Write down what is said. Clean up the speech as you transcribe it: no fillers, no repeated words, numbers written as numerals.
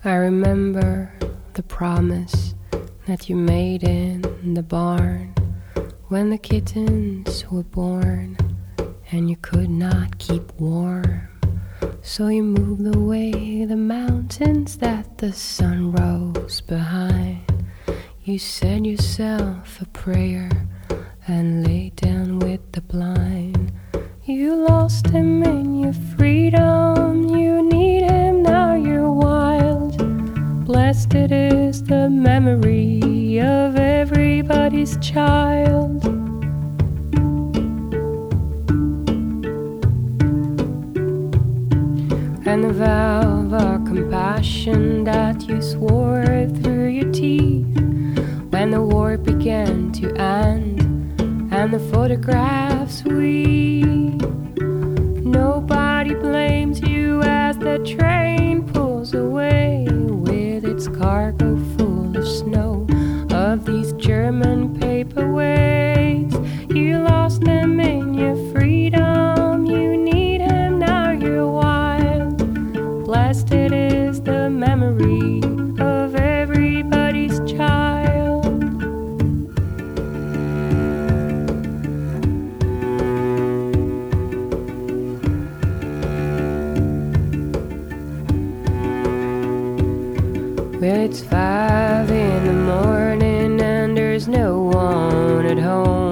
I remember the promise that you made in the barn when the kittens were born and you could not keep warm. So you moved away the mountains that the sun rose behind. You said yourself a prayer and lay down with the blind. You lost him in your freedom. You need him, now you're wild. Blessed it is the memory of everybody's child. And the vow of compassion that you swore through your teeth when the war began to end and the photographs weep. Nobody blames you as the train pulls away with its cargo full of snow of these German paperweights. You lost them in your freedom. You need him, now you're wild. Blessed it is the memory of everybody's child. Well, it's 5 in the morning and there's no one at home.